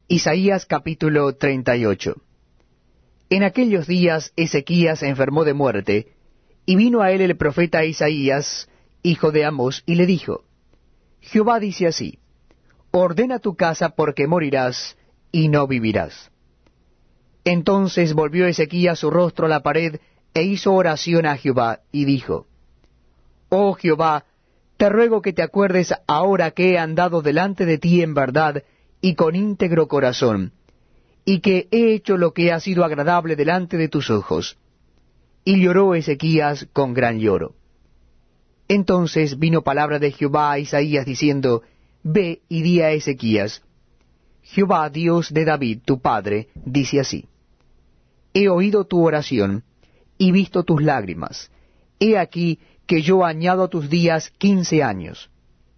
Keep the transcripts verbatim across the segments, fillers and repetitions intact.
Isaías capítulo treinta y ocho. En aquellos días Ezequías se enfermó de muerte, y vino a él el profeta Isaías, hijo de Amós, y le dijo, Jehová dice así, ordena tu casa porque morirás, y no vivirás. Entonces volvió Ezequías su rostro a la pared, e hizo oración a Jehová, y dijo, Oh Jehová, te ruego que te acuerdes ahora que he andado delante de ti en verdad, y con íntegro corazón, y que he hecho lo que ha sido agradable delante de tus ojos. Y lloró Ezequías con gran lloro. Entonces vino palabra de Jehová a Isaías diciendo, Ve y di a Ezequías, Jehová Dios de David tu padre, dice así, He oído tu oración, y visto tus lágrimas. He aquí que yo añado a tus días quince años.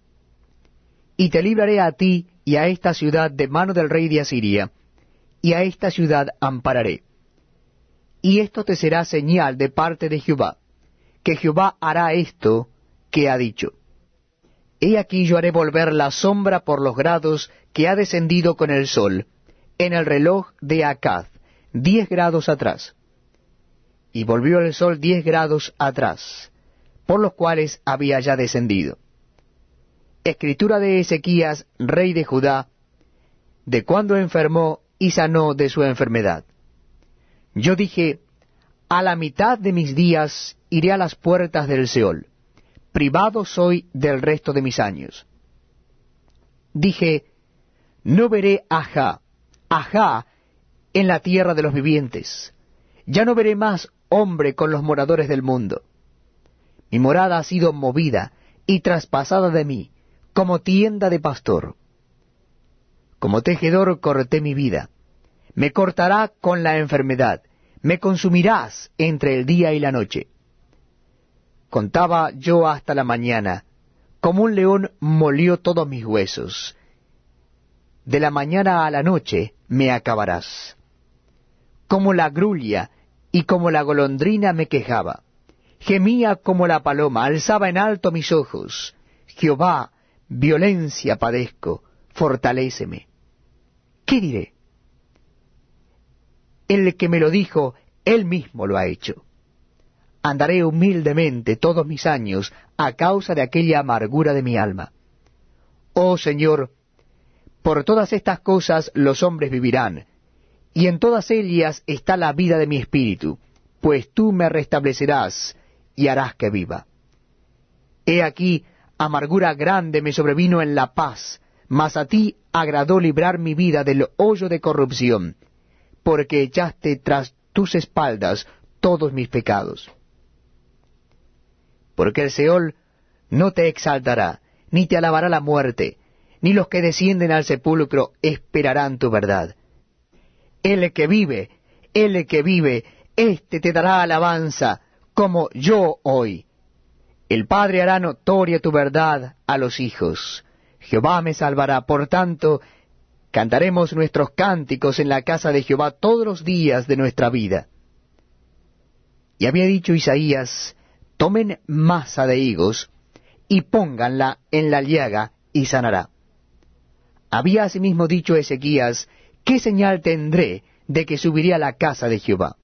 Y te libraré a ti y a esta ciudad de mano del rey de Asiria, y a esta ciudad ampararé. Y esto te será señal de parte de Jehová, que Jehová hará esto que ha dicho. He aquí yo haré volver la sombra por los grados que ha descendido con el sol, en el reloj de Acaz, diez grados atrás. Y volvió el sol diez grados atrás, por los cuales había ya descendido. Escritura de Ezequías, rey de Judá, de cuando enfermó y sanó de su enfermedad. Yo dije, a la mitad de mis días iré a las puertas del Seol, privado soy del resto de mis años. Dije, no veré ajá, ajá, en la tierra de los vivientes, ya no veré más hombre con los moradores del mundo. Mi morada ha sido movida y traspasada de mí, como tienda de pastor. Como tejedor corté mi vida. Me cortará con la enfermedad. Me consumirás entre el día y la noche. Contaba yo hasta la mañana. Como un león molió todos mis huesos. De la mañana a la noche me acabarás. Como la grulla y como la golondrina me quejaba. Gemía como la paloma, alzaba en alto mis ojos. Jehová, violencia padezco, fortaléceme. ¿Qué diré? El que me lo dijo, él mismo lo ha hecho. Andaré humildemente todos mis años a causa de aquella amargura de mi alma. Oh Señor, por todas estas cosas los hombres vivirán, y en todas ellas está la vida de mi espíritu, pues tú me restablecerás y harás que viva. He aquí, amargura grande me sobrevino en la paz, mas a ti agradó librar mi vida del hoyo de corrupción, porque echaste tras tus espaldas todos mis pecados. Porque el Seol no te exaltará, ni te alabará la muerte, ni los que descienden al sepulcro esperarán tu verdad. El que vive, el que vive, éste te dará alabanza, como yo hoy. El Padre hará notoria tu verdad a los hijos. Jehová me salvará, por tanto, cantaremos nuestros cánticos en la casa de Jehová todos los días de nuestra vida. Y había dicho Isaías, tomen masa de higos, y pónganla en la llaga, y sanará. Había asimismo dicho Ezequías, ¿qué señal tendré de que subiré a la casa de Jehová?